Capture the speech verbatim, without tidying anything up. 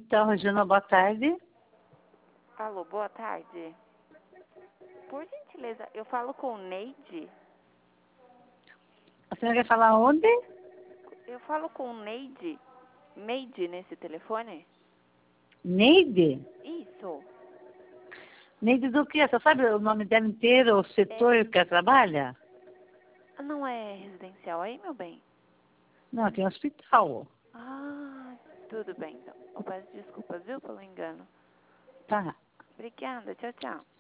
Então, Regina, boa tarde. Alô, boa tarde. Por gentileza, eu falo com Neide? A senhora quer falar onde? Eu falo com Neide? Neide nesse telefone? Neide? Isso. Neide do quê? Você sabe o nome dela inteiro, o setor É, que ela trabalha? não é residencial aí, meu bem? Não, tem hospital. Ah, tudo bem então. Eu peço desculpas, viu, pelo engano. Tá. Obrigada, tchau, tchau.